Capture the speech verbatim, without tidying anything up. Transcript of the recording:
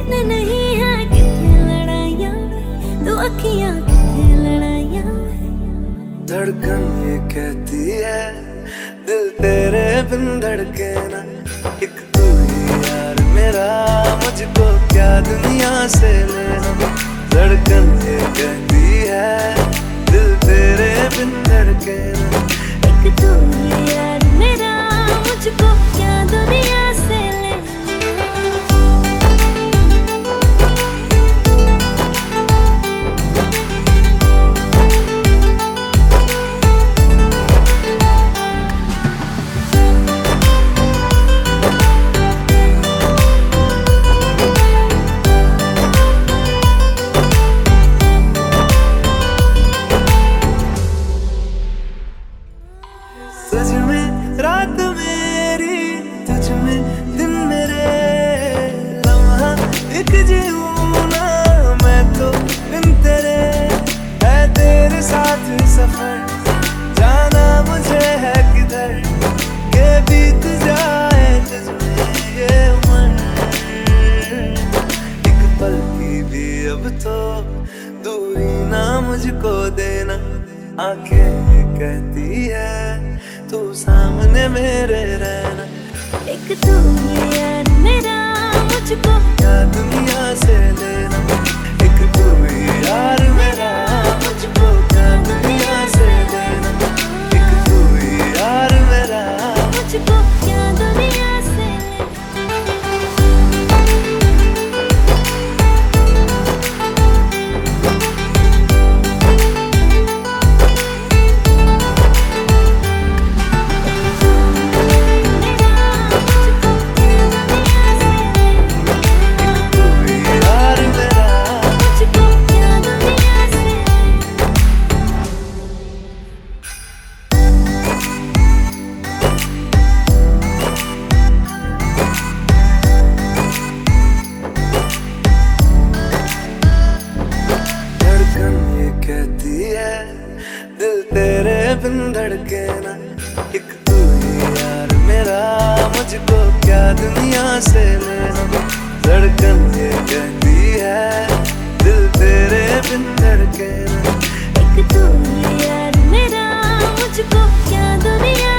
दिन नहीं है कितने लड़ाइयाँ, तो अखियाँ कितने लड़ाइयाँ। धड़कन ये कहती है दिल तेरे बिन धड़के ना, एक तू ही यार मेरा, मुझको क्या दुनिया से लेना। धड़कन ये कहती है दिल तेरे बिन धड़के ना, एक तू ही यार मेरा, मुझको क्या दुनिया से लेना। तुझ में रात मेरी, तुझ में दिन मेरे, लम्हा एक जीऊं ना मैं तो बिन तेरे। है तेरे साथ सफर, जाना मुझे है किधर, के बीत जाए तुझ में ये उम्र। एक पल की भी अब तो दूरी ना मुझको देना, आंखें कहती है तू सामने मेरे रहना। एक तू ही यार मेरा, मुझको क्या दुनिया से लेना, एक तू ही यार मेरा, मुझको क्या दुनिया से लेना। एक तू ही यार मेरा, मुझको क्या दुनिया से कहती है दिल तेरे बिन धड़के ना, एक तू ही यार मेरा, मुझको क्या दुनिया से लेना। धड़कन ये कहती है दिल तेरे बिन धड़के ना, एक तू ही यार मेरा, मुझको क्या दुनिया